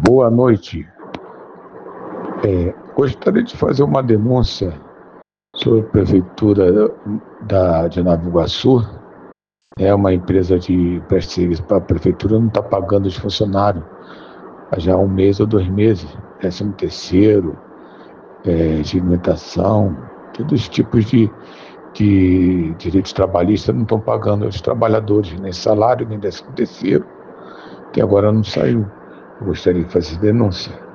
Boa noite. Gostaria de fazer uma denúncia sobre a Prefeitura de Nova Iguaçu. É uma empresa de presta serviço para a Prefeitura, não está pagando os funcionários há já 1 mês ou 2 meses. 13º, de alimentação, todos os tipos de direitos trabalhistas não estão pagando aos trabalhadores, nem salário, nem 13º, que agora não saiu. Eu gostaria de fazer denúncia.